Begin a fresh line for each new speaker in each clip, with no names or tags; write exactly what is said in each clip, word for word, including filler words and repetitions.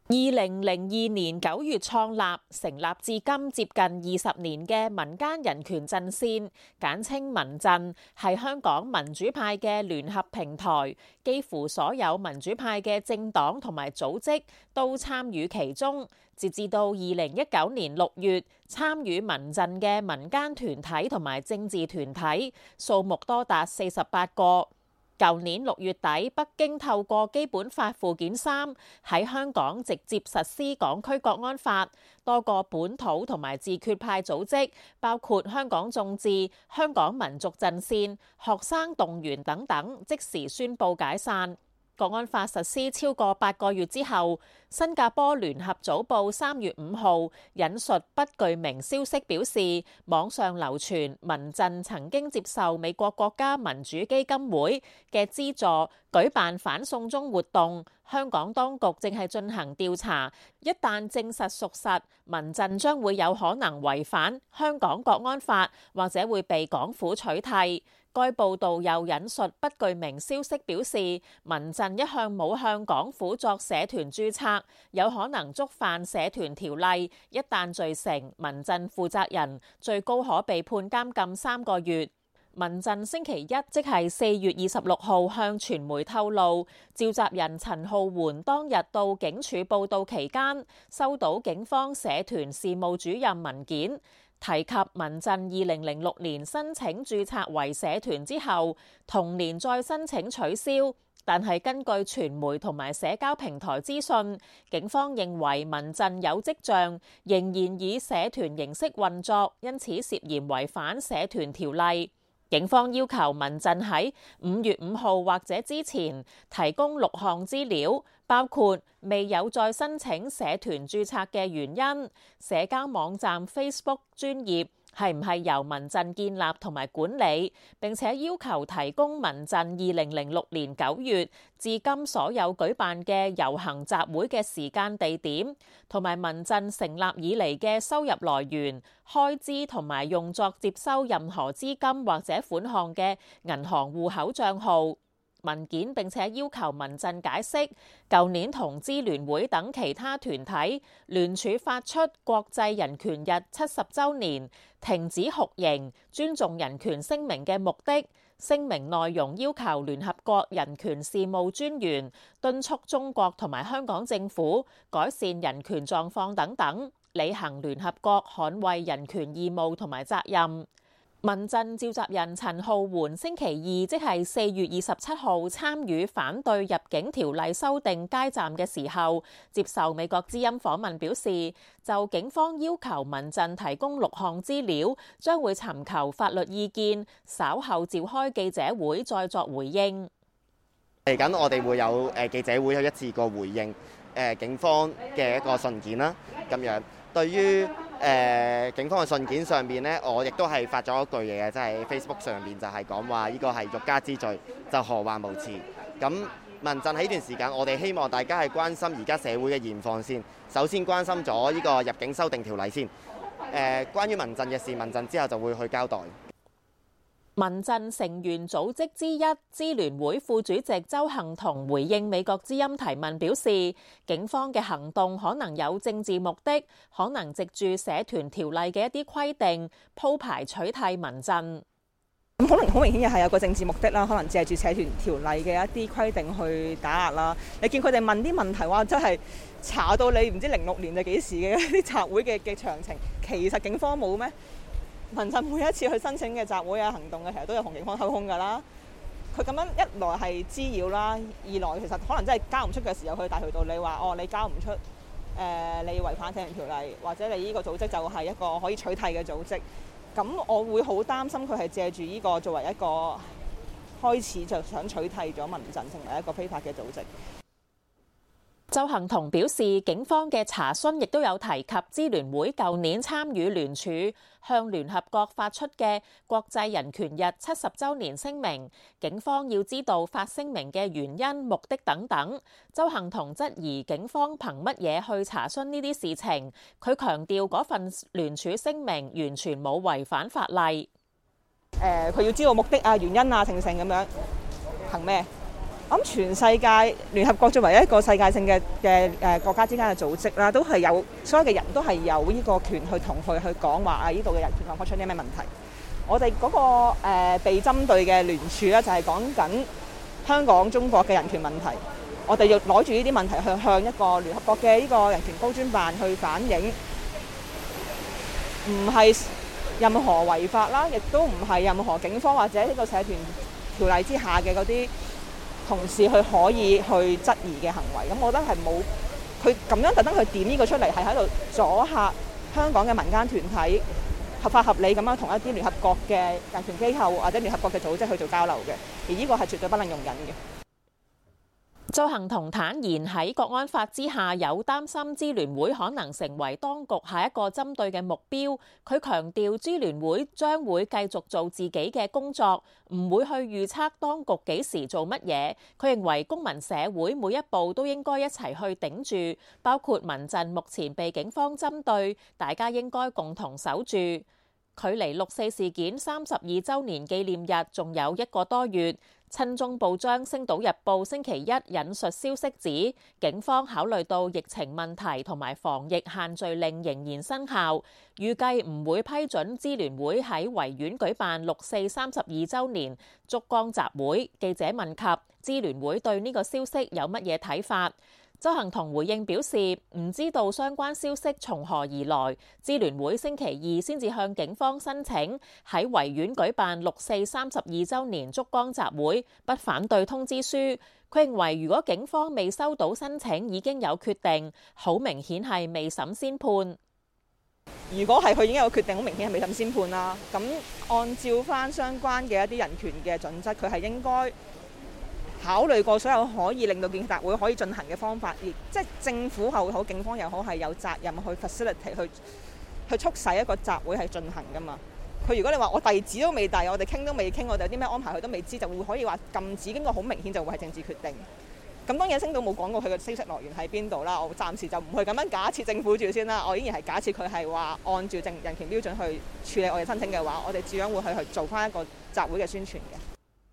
二零零二年九月創立，成立至今接近二十年嘅民間人權陣線，簡稱民陣，係香港民主派嘅聯合平台，幾乎所有民主派嘅政黨同埋組織都參與其中。截至到二零一九年六月，參與民陣嘅民間團體同埋政治團體數目多達四十八個。舊年六月底，北京透過基本法附件三喺香港直接實施港區國安法，多個本土同埋自決派組織，包括香港眾志、香港民族陣線、學生動員等等，即時宣布解散。國安法實施超過八個月之後，新加坡聯合早報三月五號引述不具名消息表示，網上流傳民陣曾經接受美國國家民主基金會嘅資助舉辦反送中活動，香港當局正係進行調查，一旦證實屬實，民陣將會有可能違反香港國安法，或者會被港府取締。該報導又引述不具名消息表示，民陣一向冇向港府作社團註冊，有可能觸犯社團條例，一旦罪成，民陣負責人最高可被判監禁三個月。民陣星期一即係四月二十六號向傳媒透露，召集人陳皓桓當日到警署報到期間，收到警方社團事務主任文件，提及民陣二零零六年申請註冊為社團之後，同年再申請取消。但係根據傳媒同埋社交平台資訊，警方認為民陣有跡象仍然以社團形式運作，因此涉嫌違反社團條例。警方要求民陣喺五月五號或者之前提供六項資料，包括未有再申請社團註冊嘅原因、社交網站 Facebook 專頁係唔係由民陣建立同埋管理，並且要求提供民陣二零零六年九月至今所有舉辦嘅遊行集會嘅時間地點，同埋民陣成立以嚟嘅收入來源、開支同埋用作接收任何資金或者款項嘅銀行戶口帳號。文件並且要求民陣解釋，舊年同支聯會等其他團體聯署發出國際人權日七十週年停止酷刑、尊重人權聲明嘅目的。聲明內容要求聯合國人權事務專員敦促中國同埋香港政府改善人權狀況等等，履行聯合國捍衛人權義務同埋責任。民陣召集人陳皓桓星期二即係四月二十七號參與反對入境條例修訂街站嘅時候，接受美國之音訪問表示，就警方要求民陣提供六項資料，將會尋求法律意見，稍後召開記者會再作回應。
嚟緊我哋會有誒記者會有一次過回應誒警方嘅一個信件啦，咁樣對於。誒、呃、警方嘅信件上邊呢，我亦都係發咗一句嘢嘅，即係 Facebook 上邊就係講話呢個係欲加之罪，就何患無辭。咁民陣喺呢段時間，我哋希望大家係關心而家社會嘅現況先。首先關心咗呢個入境修訂條例先。誒、呃，關於民陣嘅事，民陣之後就會去交代。
民陣成員組織之一支聯會副主席鄒幸彤回應美國之音提問表示，警方嘅行動可能有政治目的，可能藉住社團條例嘅一啲規定鋪排取締民陣。
咁可能好明顯又係有個政治目的啦，可能借住社團條例嘅一啲規定去打壓啦。你見佢哋問啲問題話，真係查到你唔知零六年係幾時嘅一啲集會嘅嘅詳情，其實警方冇咩？民陣每一次去申請嘅集會啊、行動嘅，其實都有同警方溝通㗎啦。佢咁樣一來係滋擾啦，二來其實可能真係交唔出嘅時候，去大條道理話哦，你交唔出，誒、呃、你違反社團條例，或者你呢個組織就係一個可以取締嘅組織。咁我會好擔心佢係借住呢個作為一個開始，就想取締咗民陣成為一個非法嘅組織。
鄒幸彤表示，警方嘅查詢亦都有提及支聯會舊年參與聯署向聯合國發出嘅國際人權日七十週年聲明，警方要知道發聲明嘅原因、目的等等。鄒幸彤質疑警方憑乜嘢去查詢呢啲事情，佢強調嗰份聯署聲明完全冇違反法例。
誒、呃，佢要知道目的啊、原因啊、情成咁樣，憑咩？ 我諗全世界聯合國作為一個世界性嘅嘅誒國家之間嘅組織啦，都係有所有嘅人都係有呢個權去同佢去講話啊！呢度嘅人權狀況出啲咩問題？我哋嗰、那個、呃、被針對嘅聯署咧，就係講緊香港、中國嘅人權問題。我哋要攞住呢啲問題去向一個聯合國嘅呢個人權高專辦去反映，唔係任何違法啦，亦都唔係任何警方或者呢個社團條例之下嘅嗰啲同事去可以去質疑嘅行為。咁我覺得係冇佢咁樣特登去點呢個出嚟，係喺度阻嚇香港嘅民間團體合法合理咁樣同一啲聯合國嘅人權機構或者聯合國嘅組織去做交流嘅，而呢個係絕對不能容忍嘅。
鄒幸彤坦言喺國安法之下有擔心支聯會可能成為當局下一個針對嘅目標。佢強調支聯會將會繼續做自己嘅工作，唔會去預測當局幾時做乜嘢。佢認為公民社會每一步都應該一齊去頂住，包括民陣目前被警方針對，大家應該共同守住。距離六四事件三十二週年紀念日仲有一個多月。親中報章《星島日報》星期一引述消息指，警方考慮到疫情問題同埋防疫限聚令仍然生效，預計唔會批准支聯會喺維園舉辦六四三十二週年燭光集會。記者問及支聯會對呢個消息有乜嘢睇法？鄒幸彤回應表示，唔知道相關消息從何而來。支聯會星期二先至向警方申請喺維園舉辦六四三十二週年燭光集會，不反對通知書。佢認為，如果警方未收到申請已經有決定，好明顯係未審先判。
如果係佢已經有決定，好明顯係未審先判啦。咁按照翻相關嘅一啲人權嘅準則，佢係應該考慮過所有可以令到建集會可以進行嘅方法，而即係政府又好、警方又好，係有責任去 facilitate 去去促使一個集會係進行㗎嘛。佢如果你話我地址都未遞，我哋傾都未傾，我哋有啲咩安排佢都未知，就會可以話禁止，經過好明顯就會係政治決定。咁當然星島冇講過佢嘅消息來源喺邊度啦，我暫時就唔去咁樣假設政府住先啦。我依然係假設佢係話按照正人權標準去處理我哋申請嘅話，我哋照樣會去去做返一個集會嘅宣傳嘅。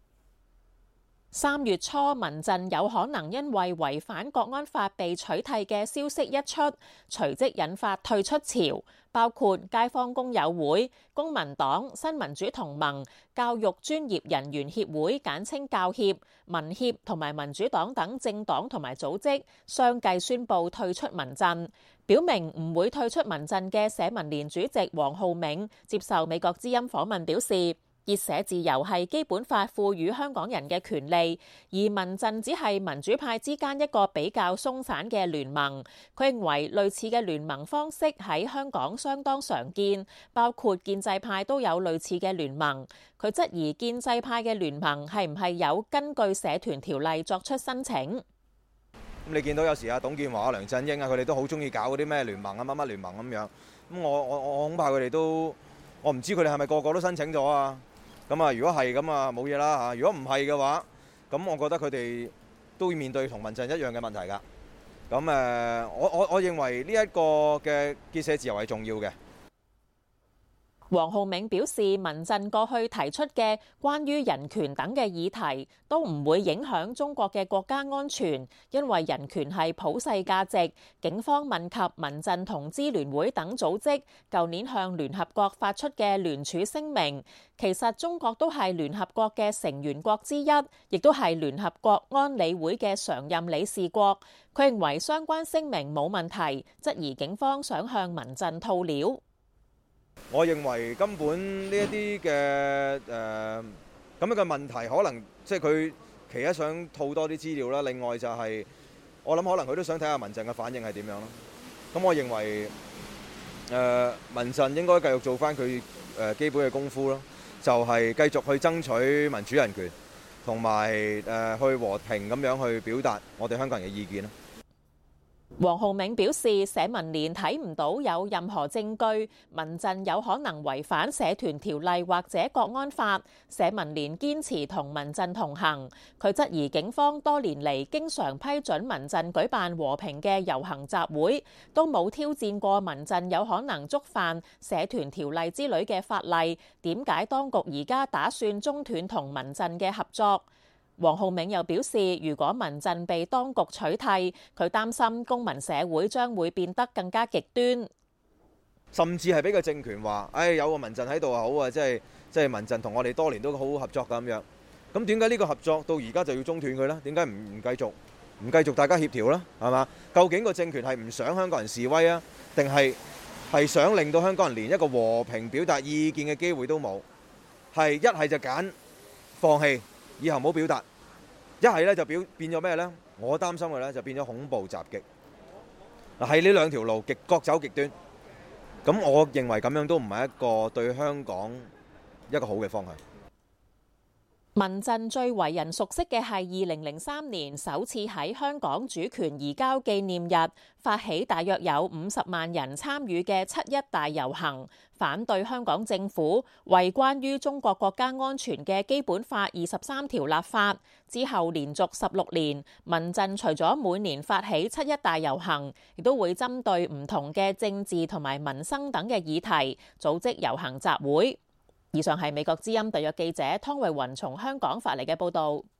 三月初，民陣有可能因為違反國安法被取締嘅消息一出，隨即引發退出潮，包括街坊工友會、公民黨、新民主同盟、教育專業人員協會簡稱教協、民協同埋民主黨等政黨同埋組織相繼宣布退出民陣。表明唔會退出民陣嘅社民連主席黃浩銘接受美國之音訪問表示，結社自由係基本法賦予香港人嘅權利，而民陣只係民主派之間一個比較鬆散嘅聯盟。佢認為類似嘅聯盟方式喺香港相當常見，包括建制派都有類似嘅聯盟。佢質疑建制派嘅聯盟係唔係有根據社團條例作出申請。咁
你見到有時啊，董建華啊、梁振英啊，佢哋都好中意搞嗰啲咩聯盟啊、乜乜聯盟咁樣。咁我我我恐怕佢哋都，我唔知佢哋係咪個個都申請咗啊？咁啊，如果係咁啊，冇嘢啦嚇。如果唔係嘅話，咁我覺得佢哋都會面對同民陣一樣嘅問題㗎。咁誒，我我我認為呢一個嘅結社自由係重要嘅。
黃浩銘表示，民陣過去提出嘅關於人權等嘅議題都唔會影響中國嘅國家安全，因為人權係普世價值。警方問及民陣同支聯會等組織舊年向聯合國發出嘅聯署聲明，其實中國都係聯合國嘅成員國之一，亦都係聯合國安理會嘅常任理事國。佢認為相關聲明冇問題，質疑警方想向民陣套料。
我認為根本呢一啲嘅誒咁樣嘅問題，可能即係佢其一想套多啲資料啦。另外就係、是、我諗可能佢都想睇下民陣嘅反應係點樣咯。咁我認為誒、呃、民陣應該繼續做翻佢誒基本嘅功夫咯，就係、是、繼續去爭取民主人權，同埋誒去和平咁樣去表達我哋香港人嘅意見咯。
黃浩銘表示，社民連睇唔到有任何證據民陣有可能違反社團條例或者國安法，社民連堅持同民陣同行。佢質疑警方多年嚟經常批准民陣舉辦和平嘅遊行集會，都冇挑戰過民陣有可能觸犯社團條例之類嘅法例，點解當局而家打算中斷同民陣嘅合作？ 黃浩銘又表示，如果民陣被當局取締，佢擔心公民社會將會變得更加極端，
甚至係俾個政權話，唉、哎，有個民陣喺度啊，好啊，即係即係民陣同我哋多年都好好合作咁樣。咁點解呢個合作到而家就要中斷佢呢？點解唔唔繼續唔繼續大家協調呢？係嘛？究竟個政權係唔想香港人示威啊，定係係想令到香港人連一個和平表達意見嘅機會都冇？係一係就揀放棄，以後唔好表達；一係咧就表變咗咩呢？我擔心嘅咧就變咗恐怖襲擊。嗱，係呢兩條路極各走極端。咁我認為咁樣都唔係一個對香港一個好嘅方向。
民陣最為人熟悉嘅係二零零三年首次喺香港主權移交紀念日發起大約有五十萬人參與嘅七一大遊行，反對香港政府為關於中國國家安全嘅基本法二十三條立法。之後連續十六年，民陣除咗每年發起七一大遊行，亦都會針對唔同嘅政治同埋民生等嘅議題組織遊行集會。以上係美國之音特約記者湯慧雲從香港發嚟嘅報導。